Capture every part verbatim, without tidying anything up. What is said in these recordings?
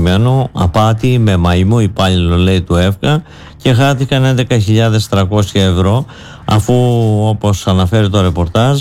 κειμένου. Απάτη με μαϊμού υπάλληλο, λέει, του ΕΦΚΑ, και χάθηκαν έντεκα χιλιάδες τριακόσια ευρώ, αφού, όπως αναφέρει το ρεπορτάζ,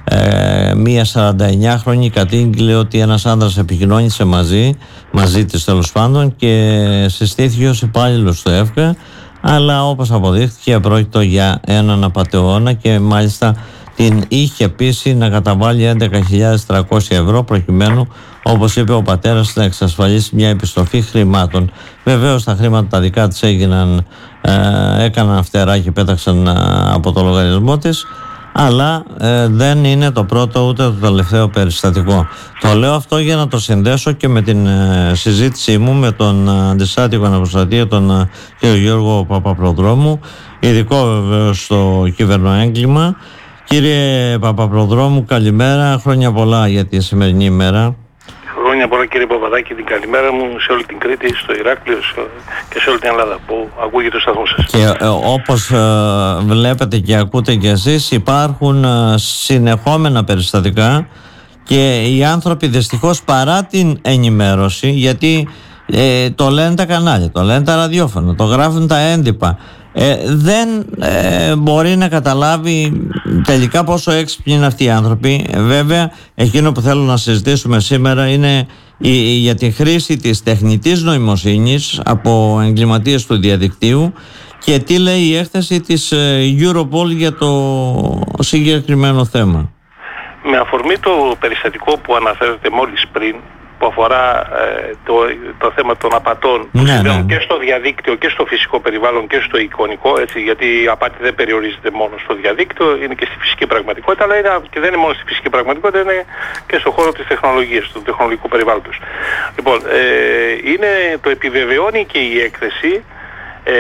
ε, μία σαρανταεννιάχρονη κατήγγειλε ότι ένας άντρας επικοινώνησε μαζί, μαζί της τέλος πάντων, και συστήθηκε ως υπάλληλος του ΕΦΚΑ, αλλά όπως αποδείχθηκε πρόκειτο για έναν απατεώνα και μάλιστα την είχε πείσει να καταβάλει έντεκα χιλιάδες τριακόσια ευρώ προκειμένου, όπως είπε ο πατέρας, να εξασφαλίσει μια επιστροφή χρημάτων. Βεβαίως τα χρήματα τα δικά της έγιναν, ε, έκαναν φτερά και πέταξαν ε, από το λογαριασμό της, αλλά ε, δεν είναι το πρώτο ούτε το τελευταίο περιστατικό. Το λέω αυτό για να το συνδέσω και με την ε, συζήτησή μου με τον ε, αντιστάτηγο αναπροστατεία, τον ε, κ. Γιώργο Παπαπροδρόμου, ειδικό βεβαίως στο κυβερνοέγκλημα. Κύριε Παπαπροδρόμου, καλημέρα, χρόνια πολλά για τη σημερινή ημέρα. Χρόνια πολλά, κύριε Παπαδάκη, την καλημέρα μου σε όλη την Κρήτη, στο Ηράκλειο και σε όλη την Ελλάδα που ακούγεται το σταθμό σας. Και ε, όπως ε, βλέπετε και ακούτε κι εσείς, υπάρχουν ε, συνεχόμενα περιστατικά και οι άνθρωποι δυστυχώς, παρά την ενημέρωση, γιατί ε, το λένε τα κανάλια, το λένε τα ραδιόφωνα, το γράφουν τα έντυπα, Ε, δεν ε, μπορεί να καταλάβει τελικά πόσο έξυπνοι είναι αυτοί οι άνθρωποι. Ε, βέβαια, εκείνο που θέλω να συζητήσουμε σήμερα είναι η, η, για τη χρήση της τεχνητής νοημοσύνης από εγκληματίες του διαδικτύου και τι λέει η έκθεση της ε, Europol για το συγκεκριμένο θέμα. Με αφορμή το περιστατικό που αναφέρετε μόλις πριν, που αφορά ε, το, το θέμα των απατών που ναι, συμβαίνουν ναι. και στο διαδίκτυο και στο φυσικό περιβάλλον και στο εικονικό, έτσι, γιατί η απάτη δεν περιορίζεται μόνο στο διαδίκτυο, είναι και στη φυσική πραγματικότητα, αλλά είναι, και δεν είναι μόνο στη φυσική πραγματικότητα, είναι και στον χώρο της τεχνολογίας, του τεχνολογικού περιβάλλοντος. Λοιπόν, ε, είναι, το επιβεβαιώνει και η έκθεση Ε,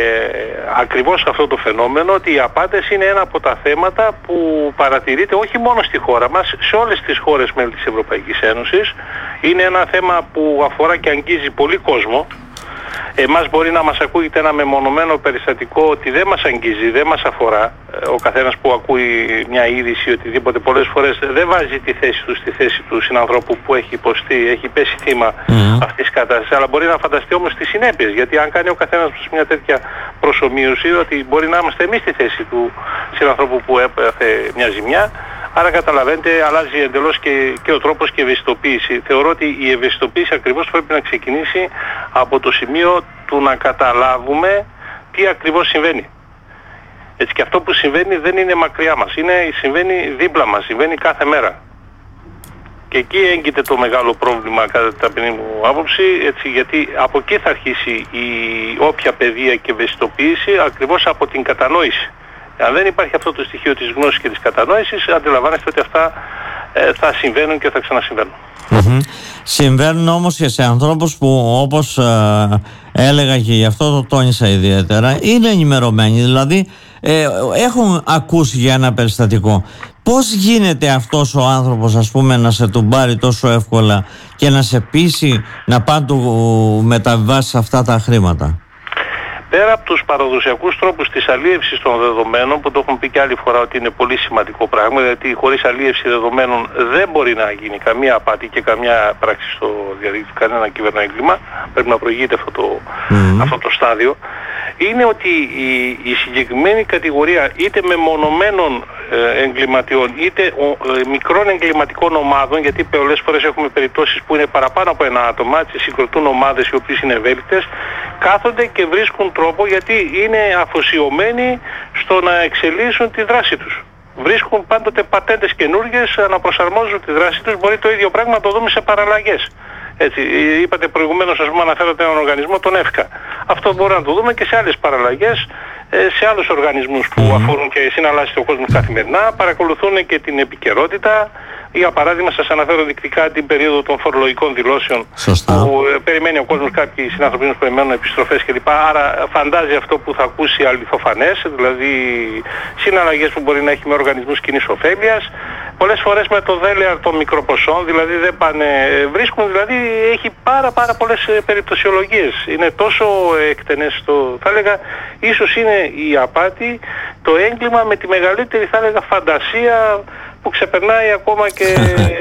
ακριβώς αυτό το φαινόμενο, ότι οι απάτες είναι ένα από τα θέματα που παρατηρείται όχι μόνο στη χώρα μας, σε όλες τις χώρες μέλη της Ευρωπαϊκής Ένωσης. Είναι ένα θέμα που αφορά και αγγίζει πολύ κόσμο. Εμάς μπορεί να μας ακούγεται ένα μεμονωμένο περιστατικό ότι δεν μας αγγίζει, δεν μας αφορά. Ο καθένας που ακούει μια είδηση οτιδήποτε πολλές φορές δεν βάζει τη θέση του στη θέση του συνανθρώπου που έχει υποστεί, έχει πέσει θύμα mm. αυτής της κατάστασης, αλλά μπορεί να φανταστεί όμως τις συνέπειες, γιατί αν κάνει ο καθένας μια τέτοια προσομοίωση, ότι μπορεί να είμαστε εμείς στη θέση του συνανθρώπου που έπαθε μια ζημιά. Άρα καταλαβαίνετε, αλλάζει εντελώς και, και ο τρόπος και η ευαισθητοποίηση. Θεωρώ ότι η ευαισθητοποίηση ακριβώς πρέπει να ξεκινήσει από το σημείο του να καταλάβουμε τι ακριβώς συμβαίνει. Έτσι, και αυτό που συμβαίνει δεν είναι μακριά μας, είναι, συμβαίνει δίπλα μας, συμβαίνει κάθε μέρα. Και εκεί έγκυται το μεγάλο πρόβλημα κατά την ταπεινή μου άποψη, έτσι, γιατί από εκεί θα αρχίσει η όποια παιδεία και ευαισθητοποίηση, ακριβώς από την κατανόηση. Αν δεν υπάρχει αυτό το στοιχείο της γνώσης και της κατανόησης, αντιλαμβάνεστε ότι αυτά ε, θα συμβαίνουν και θα ξανασυμβαίνουν. Mm-hmm. Συμβαίνουν όμως και σε ανθρώπους που, όπως ε, έλεγα και γι' αυτό το τόνισα ιδιαίτερα, είναι ενημερωμένοι, δηλαδή ε, έχουν ακούσει για ένα περιστατικό. Πώς γίνεται αυτός ο άνθρωπος, ας πούμε, να σε τουμπάρει τόσο εύκολα και να σε πείσει να πάνε του μεταβιβάσεις αυτά τα χρήματα? Πέρα από τους παραδοσιακούς τρόπους της αλίευσης των δεδομένων, που το έχουμε πει και άλλη φορά ότι είναι πολύ σημαντικό πράγμα, γιατί χωρίς αλίευση δεδομένων δεν μπορεί να γίνει καμία απάτη και καμία πράξη στο διαδίκτυο, κανένα κυβερνοέγκλημα, πρέπει να προηγείται αυτό το, mm. αυτό το στάδιο, είναι ότι η, η συγκεκριμένη κατηγορία είτε μεμονωμένων ε, εγκληματιών είτε ο, ε, μικρών εγκληματικών ομάδων, γιατί πολλές φορές έχουμε περιπτώσεις που είναι παραπάνω από ένα άτομα, έτσι, συγκροτούν ομάδες οι οποίες είναι ευέλικτες, κάθονται και βρίσκουν τρόπο, γιατί είναι αφοσιωμένοι στο να εξελίσσουν τη δράση τους. Βρίσκουν πάντοτε πατέντες καινούργιες, αναπροσαρμόζουν τη δράση τους. Μπορεί το ίδιο πράγμα να το δούμε σε παραλλαγές. Έτσι, είπατε προηγουμένως, ας πούμε, αναφέρατε έναν οργανισμό, τον ΕΦΚΑ. Αυτό μπορούμε να το δούμε και σε άλλες παραλλαγές, σε άλλους οργανισμούς που αφορούν και συναλλάσσεται ο κόσμος καθημερινά, παρακολουθούν και την επικαιρότητα. Για παράδειγμα, σας αναφέρω δεικτικά την περίοδο των φορολογικών δηλώσεων. Σωστά. Που περιμένει ο κόσμος, κάποιοι συνάνθρωποι που περιμένουν επιστροφές κλπ. Άρα φαντάζει αυτό που θα ακούσει αληθοφανές, δηλαδή συναλλαγές που μπορεί να έχει με οργανισμούς κοινής ωφέλειας. Πολλές φορές με το δέλεαρ των μικροποσών, δηλαδή δεν πάνε, βρίσκουν, δηλαδή έχει πάρα πάρα πολλές περιπτωσιολογίες. Είναι τόσο εκτενές το, θα έλεγα, ίσως είναι η απάτη το έγκλημα με τη μεγαλύτερη, θα έλεγα, φαντασία που ξεπερνάει ακόμα και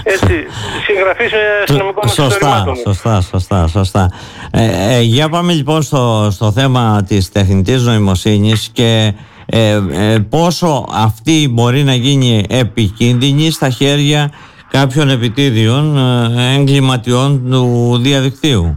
Έτσι, συγγραφής αστυνομικών εξωτερημάτων. Σωστά, σωστά, σωστά. Ε, ε, για πάμε λοιπόν στο, στο θέμα της τεχνητής νοημοσύνης και ε, ε, πόσο αυτή μπορεί να γίνει επικίνδυνη στα χέρια κάποιων επιτίδιων ε, εγκληματιών του διαδικτύου.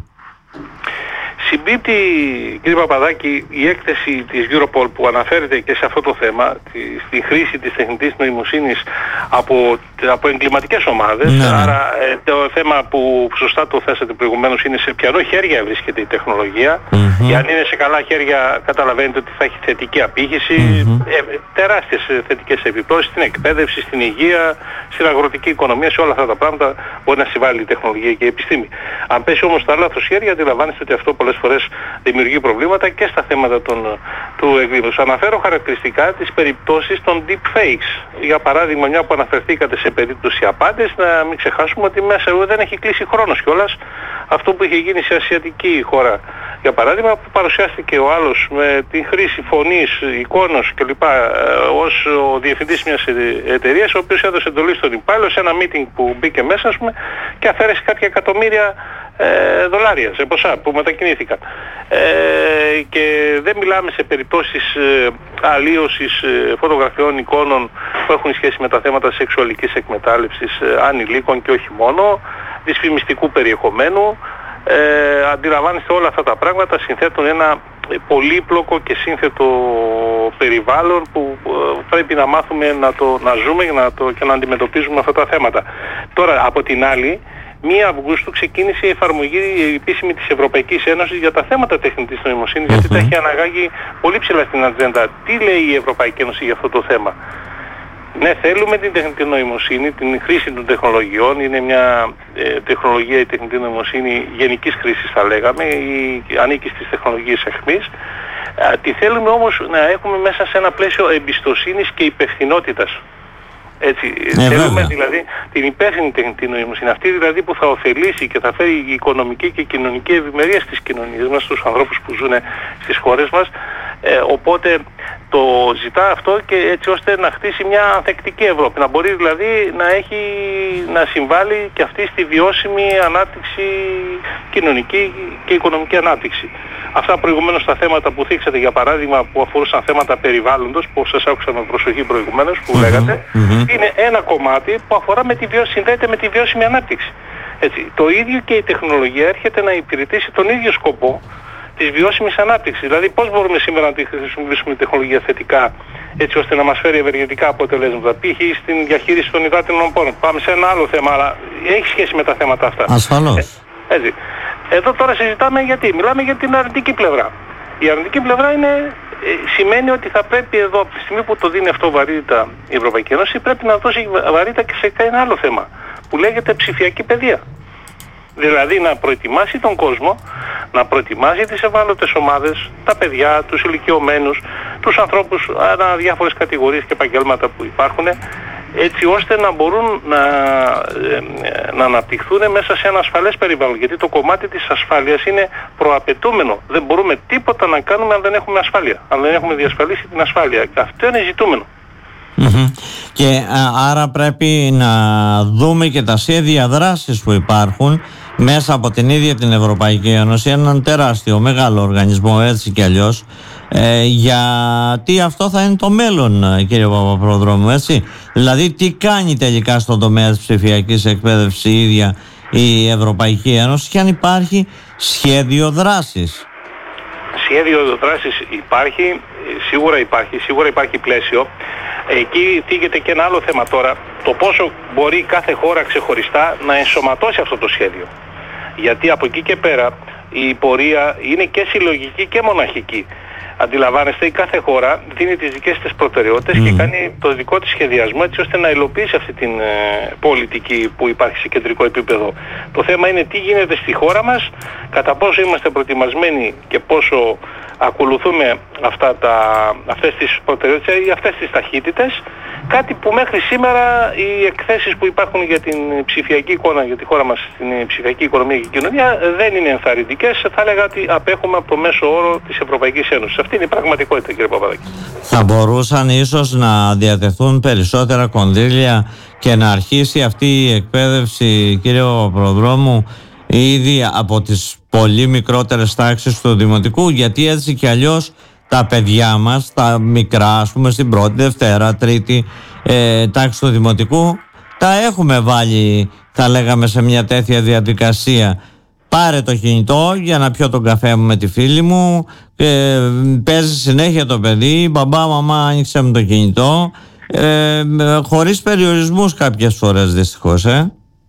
Συμπίπτει, κύριε Παπαδάκη, η έκθεση της Europol που αναφέρεται και σε αυτό το θέμα, τη, στη χρήση της τεχνητής νοημοσύνης από, από εγκληματικές ομάδες. Ναι. Άρα ε, το θέμα που σωστά το θέσατε προηγουμένως είναι σε ποιανό χέρια βρίσκεται η τεχνολογία. Mm-hmm. Και αν είναι σε καλά χέρια καταλαβαίνετε ότι θα έχει θετική απήχηση, mm-hmm. ε, τεράστιες θετικές επιπτώσεις στην εκπαίδευση, στην υγεία, στην αγροτική οικονομία, σε όλα αυτά τα πράγματα μπορεί να συμβάλλει η τεχνολογία και η επιστήμη. Αν πέσει όμως στα λάθος χέρια, αντιλαμβάνεστε ότι αυτό πολλές φορές δημιουργεί προβλήματα και στα θέματα των, του εγκλήματος. Αναφέρω χαρακτηριστικά τις περιπτώσεις των deepfakes. Για παράδειγμα, μια που αναφερθήκατε σε περίπτωση απάντες, να μην ξεχάσουμε ότι μέσα δεν έχει κλείσει χρόνος κιόλας αυτό που είχε γίνει σε ασιατική χώρα. Για παράδειγμα, που παρουσιάστηκε ο άλλος με την χρήση φωνής, εικόνος κλπ. Ως ο διευθυντής μιας εταιρείας, ο οποίος έδωσε εντολή στον υπάλληλο σε ένα meeting που μπήκε μέσα, ας πούμε, και αφαίρεσε κάποια εκατομμύρια ε, δολάρια σε ποσά που μετακινήθηκαν. Ε, και δεν μιλάμε σε περιπτώσεις ε, αλλίωσης ε, φωτογραφιών, εικόνων που έχουν σχέση με τα θέματα σεξουαλικής εκμετάλλευσης ε, ανηλίκων και όχι μόνο, δυσφημιστικού περιεχομένου. Ε, αντιλαμβάνεστε όλα αυτά τα πράγματα συνθέτουν ένα πολύπλοκο και σύνθετο περιβάλλον που ε, πρέπει να μάθουμε να το να ζούμε να το, και να αντιμετωπίζουμε αυτά τα θέματα. Τώρα από την άλλη, πρώτη Αυγούστου ξεκίνησε η εφαρμογή η επίσημη της Ευρωπαϊκής Ένωσης για τα θέματα τεχνητής νοημοσύνης, mm-hmm. γιατί τα έχει αναγάγει πολύ ψηλά στην ατζέντα. Τι λέει η Ευρωπαϊκή Ένωση για αυτό το θέμα? Ναι, θέλουμε την τεχνητή νοημοσύνη, την χρήση των τεχνολογιών. Είναι μια ε, τεχνολογία, η τεχνητή νοημοσύνη γενικής χρήσης θα λέγαμε, ή ανήκει στις τεχνολογίες αιχμής. Ε, τη θέλουμε όμως να έχουμε μέσα σε ένα πλαίσιο εμπιστοσύνης και υπευθυνότητας. Έτσι, ε, θέλουμε βέβαια. Δηλαδή την υπεύθυνη τεχνητή νοημοσύνη, αυτή δηλαδή που θα ωφελήσει και θα φέρει οικονομική και κοινωνική ευημερία στις κοινωνίες μας, στους ανθρώπους που ζουν στις χώρες μας. Ε, οπότε το ζητά αυτό και έτσι ώστε να χτίσει μια ανθεκτική Ευρώπη, να μπορεί δηλαδή να έχει, να συμβάλλει και αυτή στη βιώσιμη ανάπτυξη, κοινωνική και οικονομική ανάπτυξη. Αυτά προηγουμένως τα θέματα που θίξατε, για παράδειγμα, που αφορούσαν θέματα περιβάλλοντος, που σας άκουσα με προσοχή προηγουμένως, που mm-hmm, λέγατε, mm-hmm. είναι ένα κομμάτι που αφορά με τη βιώσιμη, συνδέεται με τη βιώσιμη ανάπτυξη. Έτσι, το ίδιο και η τεχνολογία έρχεται να υπηρετήσει τον ίδιο σκοπό της βιώσιμης ανάπτυξης. Δηλαδή πώς μπορούμε σήμερα να τη χρησιμοποιήσουμε τη τεχνολογία θετικά, έτσι ώστε να μας φέρει ευεργετικά αποτελέσματα. Π.χ. στην διαχείριση των υδάτινων πόρων. Πάμε σε ένα άλλο θέμα, αλλά έχει σχέση με τα θέματα αυτά. Ασφαλώς. Ε, έτσι. Εδώ τώρα συζητάμε γιατί. Μιλάμε για την αρνητική πλευρά. Η αρνητική πλευρά είναι, ε, σημαίνει ότι θα πρέπει εδώ, από τη στιγμή που το δίνει αυτό βαρύτητα η Ευρωπαϊκή Ένωση, πρέπει να δώσει βαρύτητα και σε ένα άλλο θέμα, που λέγεται ψηφιακή παιδεία. Δηλαδή να προετοιμάσει τον κόσμο, να προετοιμάσει τις ευάλωτες ομάδες, τα παιδιά, τους ηλικιωμένους, τους ανθρώπους ανά διάφορες κατηγορίες και επαγγέλματα που υπάρχουν, έτσι ώστε να μπορούν να, να αναπτυχθούν μέσα σε ένα ασφαλές περιβάλλον. Γιατί το κομμάτι της ασφάλειας είναι προαπαιτούμενο. Δεν μπορούμε τίποτα να κάνουμε αν δεν έχουμε ασφάλεια, αν δεν έχουμε διασφαλίσει την ασφάλεια. Αυτό είναι ζητούμενο. Mm-hmm. Και α, άρα πρέπει να δούμε και τα σχέδια δράσης που υπάρχουν μέσα από την ίδια την Ευρωπαϊκή Ένωση, έναν τεράστιο μεγάλο οργανισμό έτσι κι αλλιώς, ε, γιατί αυτό θα είναι το μέλλον, κύριε Παπαπροδρόμου, έτσι. Δηλαδή τι κάνει τελικά στον τομέα της ψηφιακής εκπαίδευσης η ίδια η Ευρωπαϊκή Ένωση και αν υπάρχει σχέδιο δράσης. Σχέδιο δράσης υπάρχει, σίγουρα υπάρχει, σίγουρα υπάρχει πλαίσιο. Εκεί θίγεται και ένα άλλο θέμα τώρα, το πόσο μπορεί κάθε χώρα ξεχωριστά να ενσωματώσει αυτό το σχέδιο. Γιατί από εκεί και πέρα η πορεία είναι και συλλογική και μοναχική. Αντιλαμβάνεστε, η κάθε χώρα δίνει τις δικές της προτεραιότητες mm. και κάνει το δικό της σχεδιασμό έτσι ώστε να υλοποιήσει αυτή την ε, πολιτική που υπάρχει σε κεντρικό επίπεδο. Το θέμα είναι τι γίνεται στη χώρα μας, κατά πόσο είμαστε προετοιμασμένοι και πόσο ακολουθούμε αυτά τα, αυτές τις προτεραιότητες ή αυτές τις ταχύτητες Κάτι που μέχρι σήμερα οι εκθέσεις που υπάρχουν για την ψηφιακή εικόνα, για τη χώρα μας, την ψηφιακή οικονομία και κοινωνία δεν είναι ενθαρρυντικές. Θα έλεγα ότι απέχουμε από το μέσο όρο της Ευρωπαϊκής Ένωσης. Αυτή είναι η πραγματικότητα, κύριε Παπαδάκη. Θα μπορούσαν ίσως να διατεθούν περισσότερα κονδύλια και να αρχίσει αυτή η εκπαίδευση, κύριε Παπαδρόμου, ήδη από τις πολύ μικρότερες τάξεις του Δημοτικού, γιατί έτσι κι αλλιώς τα παιδιά μας, τα μικρά, ας πούμε στην πρώτη, δευτέρα, τρίτη ε, τάξη του Δημοτικού, τα έχουμε βάλει, θα λέγαμε, σε μια τέτοια διαδικασία. Πάρε το κινητό για να πιω τον καφέ μου με τη φίλη μου, ε, παίζει συνέχεια το παιδί, μπαμπά, μαμά, άνοιξε μου το κινητό, ε, χωρίς περιορισμούς κάποιες φορές δυστυχώς. Ε.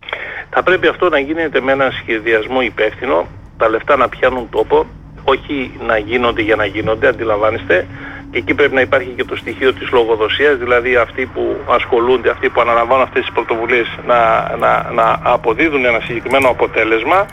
Θα πρέπει αυτό να γίνεται με ένα σχεδιασμό υπεύθυνο, τα λεφτά να πιάνουν τόπο, όχι να γίνονται για να γίνονται, αντιλαμβάνεστε, και εκεί πρέπει να υπάρχει και το στοιχείο της λογοδοσίας, δηλαδή αυτοί που ασχολούνται, αυτοί που αναλαμβάνουν αυτές τις πρωτοβουλίες να, να, να αποδίδουν ένα συγκεκριμένο αποτέλεσμα.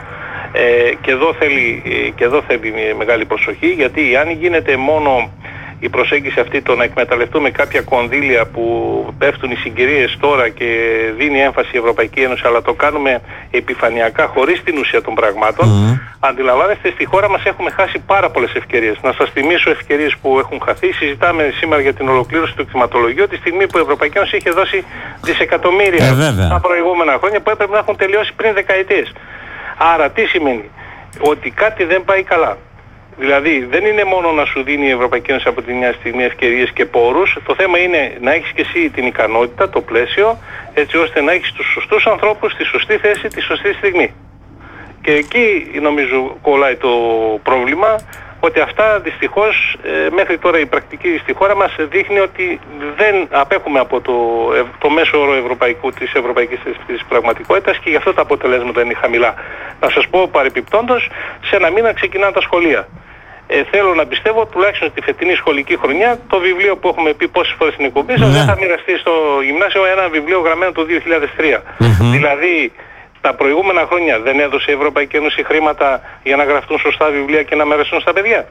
Ε, και, εδώ θέλει, και εδώ θέλει μεγάλη προσοχή, γιατί αν γίνεται μόνο η προσέγγιση αυτή, το να εκμεταλλευτούμε κάποια κονδύλια που πέφτουν οι συγκυρίες τώρα και δίνει έμφαση η Ευρωπαϊκή Ένωση, αλλά το κάνουμε επιφανειακά χωρίς την ουσία των πραγμάτων, mm. αντιλαμβάνεστε, στη χώρα μας έχουμε χάσει πάρα πολλές ευκαιρίες. Να σας θυμίσω ευκαιρίες που έχουν χαθεί. Συζητάμε σήμερα για την ολοκλήρωση του κτηματολογίου, τη στιγμή που η Ευρωπαϊκή Ένωση είχε δώσει δισεκατομμύρια ε, τα προηγούμενα χρόνια που έπρεπε να έχουν τελειώσει πριν δεκαετίες. Άρα τι σημαίνει? Ότι κάτι δεν πάει καλά. Δηλαδή δεν είναι μόνο να σου δίνει η Ευρωπαϊκή Ένωση από τη μια στιγμή ευκαιρίες και πόρους. Το θέμα είναι να έχεις και εσύ την ικανότητα, το πλαίσιο, έτσι ώστε να έχεις τους σωστούς ανθρώπους στη σωστή θέση, τη σωστή στιγμή. Και εκεί νομίζω κολλάει το πρόβλημα, ότι αυτά δυστυχώς ε, μέχρι τώρα η πρακτική στη χώρα μας δείχνει ότι δεν απέχουμε από το, το μέσο όρο ευρωπαϊκού, της ευρωπαϊκής της πραγματικότητας, και γι' αυτό τα αποτελέσματα είναι χαμηλά. Να σας πω παρεπιπτόντως, σε ένα μήνα ξεκινάνε τα σχολεία. Ε, θέλω να πιστεύω τουλάχιστον τη φετινή σχολική χρονιά το βιβλίο που έχουμε πει πόσες φορές στην εκπομπή σας, δεν θα μοιραστεί στο γυμνάσιο ένα βιβλίο γραμμένο το δύο χιλιάδες τρία. Mm-hmm. Δηλαδή τα προηγούμενα χρόνια δεν έδωσε η Ευρωπαϊκή Ένωση χρήματα για να γραφτούν σωστά βιβλία και να μοιραστούν στα παιδιά?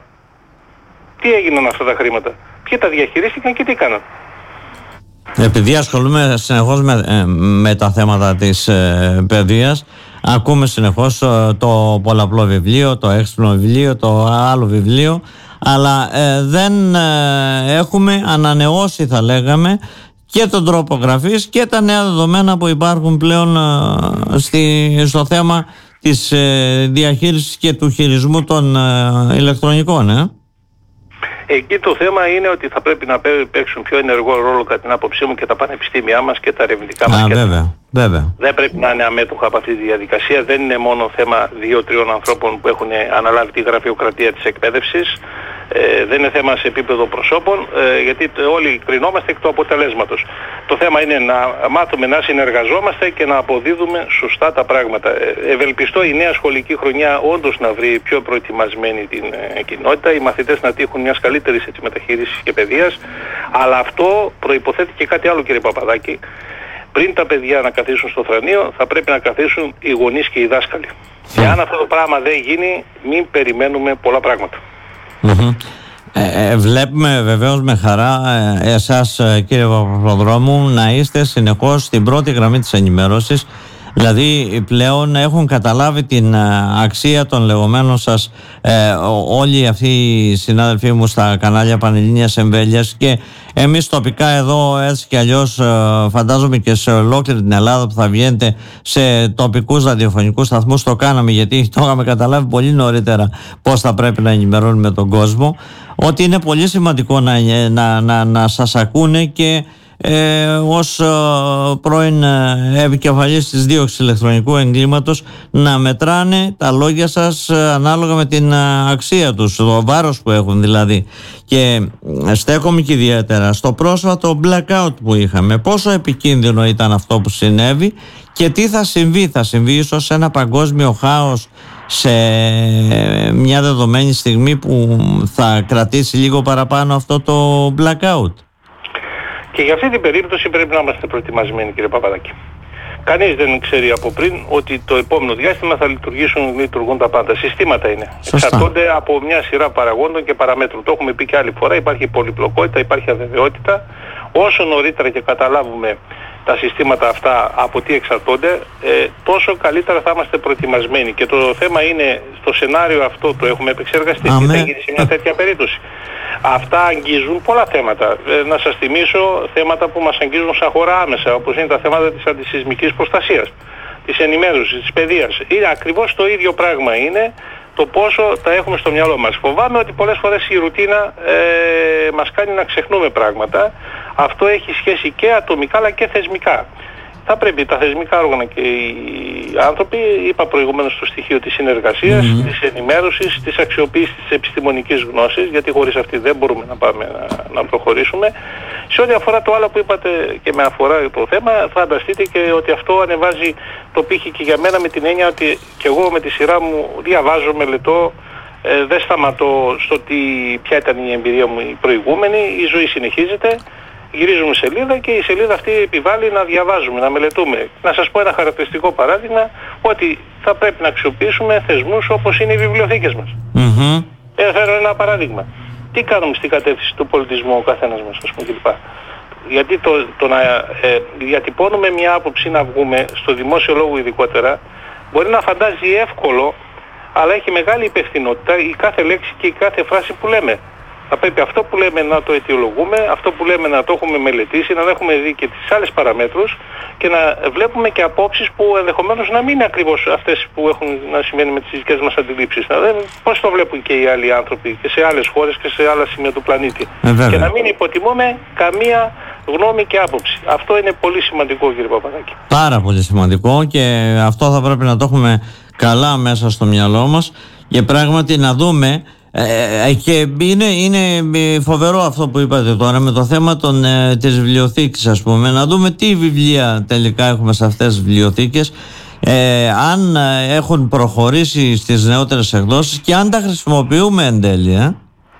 Τι έγιναν αυτά τα χρήματα? Ποιοι τα διαχειρίστηκαν και τι έκαναν? Επειδή ασχολούμαι συνεχώς με, ε, με τα θέματα της ε, παιδείας, ακούμε συνεχώς ε, το πολλαπλό βιβλίο, το έξυπνο βιβλίο, το άλλο βιβλίο, αλλά ε, δεν ε, έχουμε ανανεώσει, θα λέγαμε, και τον τρόπο γραφής και τα νέα δεδομένα που υπάρχουν πλέον ε, στη, στο θέμα της ε, διαχείρισης και του χειρισμού των ε, ηλεκτρονικών. Ε. Εκεί το θέμα είναι ότι θα πρέπει να παίξουν πιο ενεργό ρόλο, κατά την άποψή μου, και τα πανεπιστήμια μας και τα ερευνητικά μας. Α, βέβαια, βέβαια. Δεν πρέπει να είναι αμέτωχα από αυτή τη διαδικασία. Δεν είναι μόνο θέμα δύο-τριών ανθρώπων που έχουν αναλάβει τη γραφειοκρατία της εκπαίδευσης. Ε, δεν είναι θέμα σε επίπεδο προσώπων, ε, γιατί όλοι κρινόμαστε εκ του αποτελέσματος. Το θέμα είναι να μάθουμε να συνεργαζόμαστε και να αποδίδουμε σωστά τα πράγματα. Ε, ευελπιστώ η νέα σχολική χρονιά όντως να βρει πιο προετοιμασμένη την ε, κοινότητα, οι μαθητές να τύχουν μιας καλύτερης έτσι, μεταχείρισης και παιδείας, αλλά αυτό προϋποθέτει και κάτι άλλο, κύριε Παπαδάκη. Πριν τα παιδιά να καθίσουν στο θρανείο, θα πρέπει να καθίσουν οι γονείς και οι δάσκαλοι. Mm. Και αν αυτό το πράγμα δεν γίνει, μην περιμένουμε πολλά πράγματα. Mm-hmm. Ε, ε, βλέπουμε βεβαίως με χαρά ε, εσάς, κύριε Παπαδρόμου, να είστε συνεχώς στην πρώτη γραμμή της ενημέρωσης. Δηλαδή πλέον έχουν καταλάβει την αξία των λεγόμενων σας ε, όλοι αυτοί οι συνάδελφοί μου στα κανάλια Πανελλήνιας Εμβέλειας, και εμείς τοπικά εδώ έτσι και αλλιώς ε, φαντάζομαι και σε ολόκληρη την Ελλάδα που θα βγαίνετε σε τοπικούς ραδιοφωνικούς σταθμούς, το κάναμε γιατί το είχαμε καταλάβει πολύ νωρίτερα πώς θα πρέπει να ενημερώνουμε τον κόσμο, ότι είναι πολύ σημαντικό να, να, να, να σας ακούνε και Ε, ως ε, πρώην ε, επικεφαλής της δίωξης ηλεκτρονικού εγκλήματος να μετράνε τα λόγια σας ε, ανάλογα με την ε, αξία τους, το βάρος που έχουν δηλαδή. Και ε, στέκομαι και ιδιαίτερα στο πρόσφατο blackout που είχαμε, πόσο επικίνδυνο ήταν αυτό που συνέβη και τι θα συμβεί. Θα συμβεί ίσως ένα παγκόσμιο χάος σε μια δεδομένη στιγμή που θα κρατήσει λίγο παραπάνω αυτό το blackout. Και για αυτή την περίπτωση πρέπει να είμαστε προετοιμασμένοι, κύριε Παπαδάκη. Κανείς δεν ξέρει από πριν ότι το επόμενο διάστημα θα λειτουργήσουν, λειτουργούν τα πάντα. Συστήματα είναι. Σωστά. Εξαρτώνται από μια σειρά παραγόντων και παραμέτρων. Το έχουμε πει και άλλη φορά. Υπάρχει πολυπλοκότητα, υπάρχει αβεβαιότητα. Όσο νωρίτερα και καταλάβουμε τα συστήματα αυτά από τι εξαρτώνται, ε, τόσο καλύτερα θα είμαστε προετοιμασμένοι. Και το θέμα είναι, στο σενάριο αυτό το έχουμε επεξεργαστεί, τι θα γίνει σε μια τέτοια περίπτωση. Αυτά αγγίζουν πολλά θέματα. Ε, να σας θυμίσω θέματα που μας αγγίζουν σαν χώρα άμεσα, όπως είναι τα θέματα της αντισυσμικής προστασίας, της ενημέρωσης, της παιδείας. Είναι ακριβώς το ίδιο πράγμα είναι το πόσο τα έχουμε στο μυαλό μας. Φοβάμαι ότι πολλές φορές η ρουτίνα ε, μας κάνει να ξεχνούμε πράγματα. Αυτό έχει σχέση και ατομικά αλλά και θεσμικά. Θα πρέπει τα θεσμικά όργανα και οι άνθρωποι, είπα προηγουμένως το στοιχείο της συνεργασίας, mm-hmm. της ενημέρωσης, της αξιοποίησης της επιστημονικής γνώσης, γιατί χωρίς αυτή δεν μπορούμε να πάμε να, να προχωρήσουμε. Σε ό,τι αφορά το άλλο που είπατε και με αφορά το θέμα, φανταστείτε και ότι αυτό ανεβάζει το πύχη και για μένα, με την έννοια ότι και εγώ με τη σειρά μου διαβάζω, μελετώ, ε, δεν σταματώ στο τι, ποια ήταν η εμπειρία μου η προηγούμενη, η ζωή συνεχίζεται. Γυρίζουμε σελίδα και η σελίδα αυτή επιβάλλει να διαβάζουμε, να μελετούμε. Να σας πω ένα χαρακτηριστικό παράδειγμα, ότι θα πρέπει να αξιοποιήσουμε θεσμούς όπως είναι οι βιβλιοθήκες μας. Mm-hmm. Ε, φέρω ένα παράδειγμα. Τι κάνουμε στην κατεύθυνση του πολιτισμού ο καθένας μας, ας πούμε, κλπ. Γιατί το, το να ε, διατυπώνουμε μια άποψη, να βγούμε στο δημόσιο λόγο ειδικότερα, μπορεί να φαντάζει εύκολο, αλλά έχει μεγάλη υπευθυνότητα η κάθε λέξη και η κάθε φράση που λέμε. Θα πρέπει αυτό που λέμε να το αιτιολογούμε, αυτό που λέμε να το έχουμε μελετήσει, να έχουμε δει και τις άλλες παραμέτρους και να βλέπουμε και απόψεις που ενδεχομένως να μην είναι ακριβώς αυτές που έχουν να συμβαίνουν με τις δικές μας αντιλήψεις. Να δούμε πώς το βλέπουν και οι άλλοι άνθρωποι και σε άλλες χώρες και σε άλλα σημεία του πλανήτη. Ε, και να μην υποτιμούμε καμία γνώμη και άποψη. Αυτό είναι πολύ σημαντικό, κύριε Παπαδάκη. Πάρα πολύ σημαντικό, και αυτό θα πρέπει να το έχουμε καλά μέσα στο μυαλό μας και πράγματι να δούμε. Ε, και είναι, είναι φοβερό αυτό που είπατε τώρα με το θέμα των, ε, της βιβλιοθήκης, ας πούμε, να δούμε τι βιβλία τελικά έχουμε σε αυτές τις βιβλιοθήκες, ε, αν έχουν προχωρήσει στις νεότερες εκδόσεις και αν τα χρησιμοποιούμε εν τέλει. ε.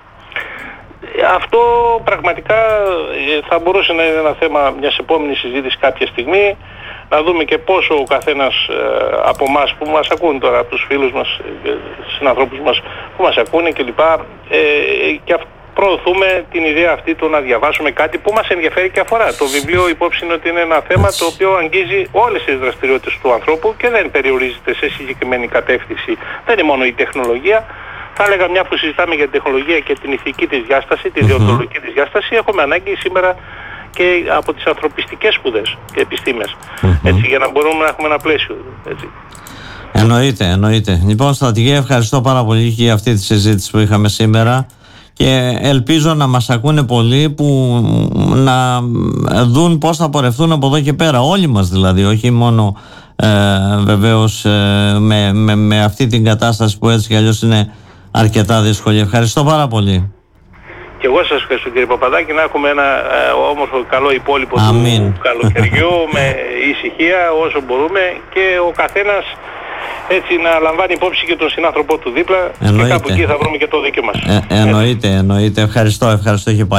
Αυτό πραγματικά θα μπορούσε να είναι ένα θέμα μιας επόμενης συζήτησης κάποια στιγμή. Να δούμε και πόσο ο καθένας ε, από εμάς που μας ακούν τώρα, από τους φίλους μας, ε, συνανθρώπους μας που μας ακούνε κλπ. Ε, και προωθούμε την ιδέα αυτή, το να διαβάσουμε κάτι που μας ενδιαφέρει και αφορά. Το βιβλίο, υπόψη είναι ότι είναι ένα θέμα το οποίο αγγίζει όλες τις δραστηριότητες του ανθρώπου και δεν περιορίζεται σε συγκεκριμένη κατεύθυνση. Δεν είναι μόνο η τεχνολογία. Θα έλεγα, μια που συζητάμε για την τεχνολογία και την ηθική της διάσταση, τη διοντολογική της διάσταση, έχουμε ανάγκη σήμερα και από τις ανθρωπιστικές σπουδές και επιστήμες, mm-hmm. έτσι, για να μπορούμε να έχουμε ένα πλαίσιο, έτσι. Εννοείται, εννοείται. Λοιπόν, στρατηγέ, ευχαριστώ πάρα πολύ για αυτή τη συζήτηση που είχαμε σήμερα και ελπίζω να μας ακούνε πολλοί που να δουν πώς θα πορευτούν από εδώ και πέρα, όλοι μας δηλαδή, όχι μόνο ε, βεβαίως ε, με, με, με αυτή την κατάσταση που έτσι κι αλλιώς είναι αρκετά δύσκολη. Ευχαριστώ πάρα πολύ. Και εγώ σας ευχαριστώ, κύριε Παπαδάκη, να έχουμε ένα ε, όμορφο καλό υπόλοιπο Αμήν. του καλοκαιριού με ησυχία όσο μπορούμε και ο καθένας έτσι να λαμβάνει υπόψη και τον συνάνθρωπό του δίπλα. Εννοείται. Και κάπου εκεί θα βρούμε και το δίκαιο μας. Ε, εννοείται, εννοείται. Ευχαριστώ, ευχαριστώ και πάλι.